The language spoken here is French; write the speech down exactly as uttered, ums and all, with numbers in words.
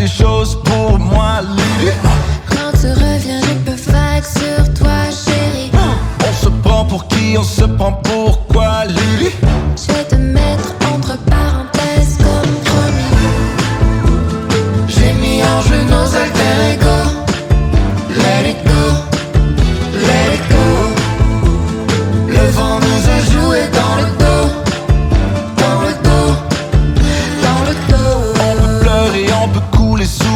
des choses pour moi, Lily. Quand te revient les peu vagues sur toi, chérie. On se prend pour qui, on se prend pour quoi, Lily? Je vais te mettre entre parenthèses comme promis. J'ai mis en jeu nos alter ego. Let it go, let it go. Le vent nous a joué dans le dos, dans le dos, dans le dos. On peut pleurer, on peut couler sous